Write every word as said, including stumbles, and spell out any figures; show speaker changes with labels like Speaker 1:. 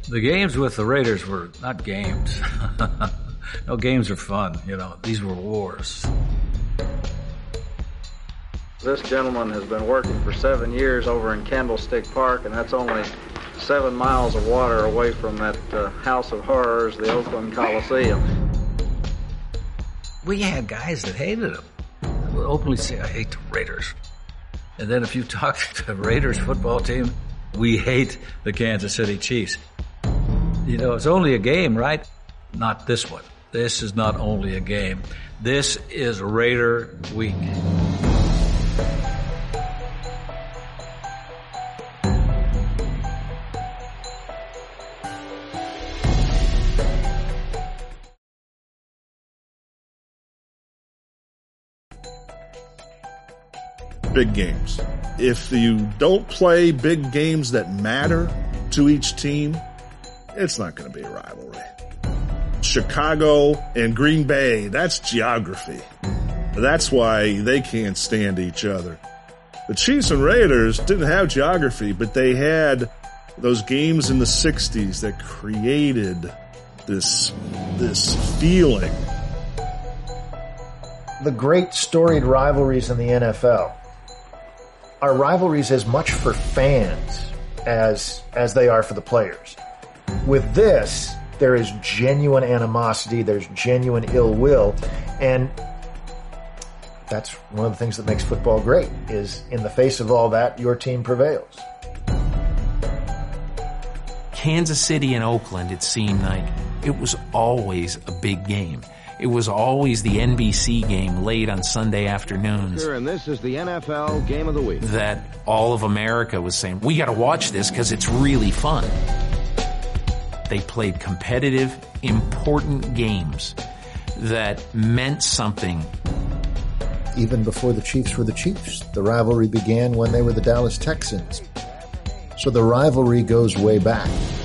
Speaker 1: The games with the Raiders were not games. No, games are fun, you know. These were wars.
Speaker 2: This gentleman has been working for seven years over in Candlestick Park, and that's only seven miles of water away from that uh, House of Horrors, the Oakland Coliseum.
Speaker 1: We had guys that hated them. They would openly say, I hate the Raiders. And then if you talk to the Raiders football team, we hate the Kansas City Chiefs. You know, it's only a game, right? Not this one. This is not only a game. This is Raider Week.
Speaker 3: Big games. If you don't play big games that matter to each team, it's not going to be a rivalry. Chicago and Green Bay, that's geography. That's why they can't stand each other. The Chiefs and Raiders didn't have geography, but they had those games in the sixties that created this, this feeling.
Speaker 4: The great storied rivalries in the N F L are rivalries as much for fans as as they are for the players. With this, there is genuine animosity, there's genuine ill will, and that's one of the things that makes football great, is in the face of all that, your team prevails.
Speaker 5: Kansas City and Oakland, it seemed like it was always a big game. It was always the N B C game late on Sunday afternoons.
Speaker 6: Sure, and this is the N F L Game of the Week.
Speaker 5: That all of America was saying, we got to watch this because it's really fun. They played competitive, important games that meant something.
Speaker 4: Even before the Chiefs were the Chiefs, the rivalry began when they were the Dallas Texans. So the rivalry goes way back.